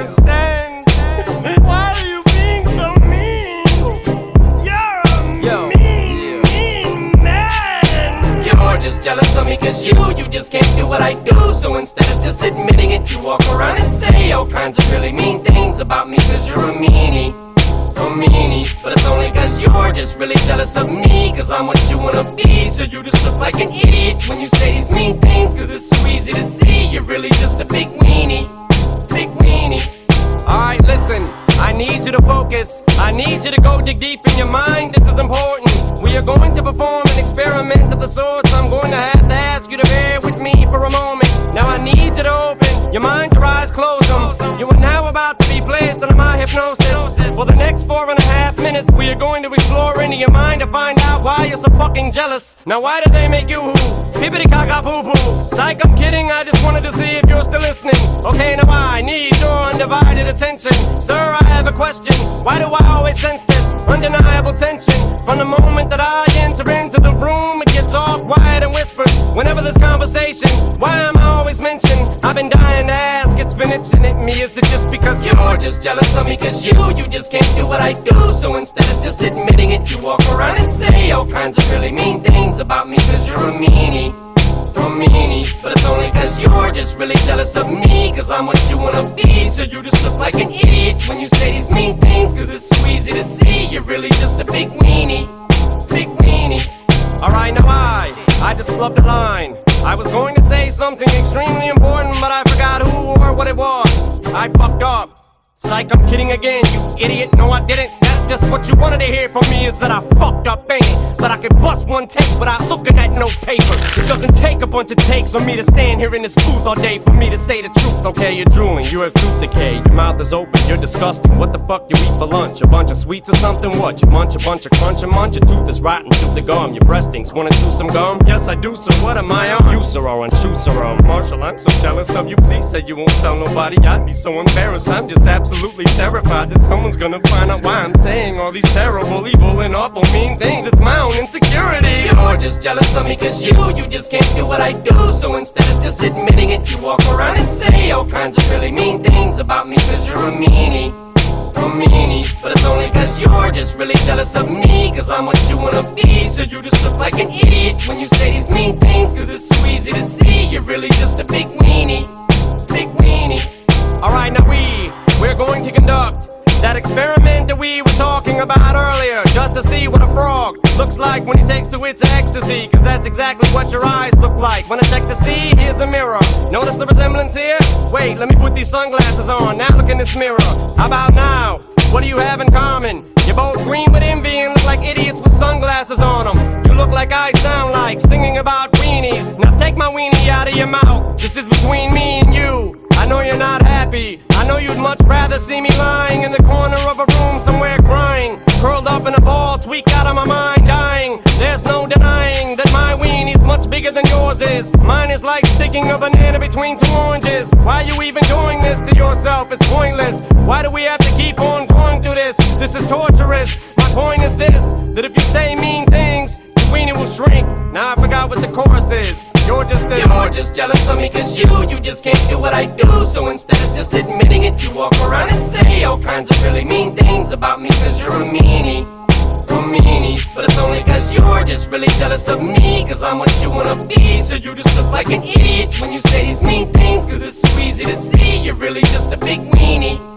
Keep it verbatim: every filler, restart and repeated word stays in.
understand. Why are you being so mean? You're a Yo. mean, mean man. You're just jealous of me cause you, you just can't do what I do. So instead of just admitting it, you walk around and say all kinds of really mean things about me cause you're a meanie, a meanie. But it's only cause you're just really jealous of me, cause I'm what you wanna be. So you just look like an idiot when you say these mean things, cause it's so easy to see you're really just a big weenie, big weenie. Alright, listen, I need you to focus. I need you to go dig deep in your mind, this is important. We are going to perform an experiment of the sorts. I'm going to have to ask you to bear with me for a moment. Now I need you to open your mind, your eyes, close them. You are now about to be placed under my hypnosis. For the next four and a half minutes, we are going to explore into your mind to find out why you're so fucking jealous. Now why did they make you who? Pippity caca poo poo. Psych, I'm kidding, I just wanted to see if you're still listening. Okay, now I need your undivided attention. Sir, I have a question. Why do I always sense this undeniable tension? From the moment that I enter into the room, it gets all quiet and whispered. Whenever there's conversation, why am I always mentioned? I've been dying to ask, it's been itching at me. Is it just because you're just jealous of me cause you, you just can't do what I do? So instead of just admitting it, you walk around and say all kinds of really mean things about me cause you're a meanie, a meanie. But it's only cause you're just really jealous of me, cause I'm what you wanna be. So you just look like an idiot when you say these mean things, cause it's so easy to see you're really just a big weenie, big weenie. Alright, now I, I just flubbed a line. I was going to say something extremely important, but I forgot who or what it was. I fucked up. Psych, I'm kidding again, you idiot. No, I didn't. That's just what you wanted to hear from me, is that I fucked up, ain't it? But I could bust one take without looking at no paper. It doesn't take a bunch of takes for me to stand here in this booth all day for me to say the truth. Okay, you're drooling, you have tooth decay, your mouth is open, you're disgusting. What the fuck you eat for lunch? A bunch of sweets or something? What? You munch a bunch of crunch and munch? Your tooth is rotten, tooth the gum. Your breast stinks, wanna chew some gum? Yes, I do, so what am I on? You, sir, are untrue, sir, um, Marshall, I'm so jealous of you. Please say you won't tell nobody. I'd be so embarrassed. I'm just absolutely terrified that someone's gonna find out why I'm saying all these terrible, evil, and awful mean things. It's my own insecurity. You're just jealous of me cause you, you just can't do what I do. So instead of just admitting it, you walk around and say all kinds of really mean things about me cause you're a meanie, a meanie. But it's only cause you're just really jealous of me, cause I'm what you wanna be. So you just look like an idiot when you say these mean things, cause it's so easy to see you're really just a big weenie, big weenie. Alright, now we, we're going to conduct that experiment that we were talking about earlier, just to see what a frog looks like when he takes to its ecstasy, cause that's exactly what your eyes look like. Wanna check to see? Here's a mirror. Notice the resemblance here? Wait, let me put these sunglasses on. Now look in this mirror. How about now? What do you have in common? You're both green with envy and look like idiots with sunglasses on them. You look like I sound like singing about weenies. Now take my weenie out of your mouth. This is between me and you. I know you're not happy. I know you'd much rather see me lying in the corner of a room somewhere crying, curled up in a ball, tweaked out of my mind, dying. There's no denying that my weenie's much bigger than yours is. Mine is like sticking a banana between two oranges. Why are you even doing this to yourself? It's pointless. Why do we have to keep on going through this? This is torturous. My point is this, that if you say mean things, your weenie will shrink. Now I forgot what the chorus is. You're just this. You're just jealous of me cause you, you just can't do what I do. So instead of just admitting it, you walk around and say all kinds of really mean things about me cause you're a meanie, a meanie. But it's only cause you're just really jealous of me, cause I'm what you wanna be. So you just look like an idiot when you say these mean things, cause it's so easy to see you're really just a big weenie.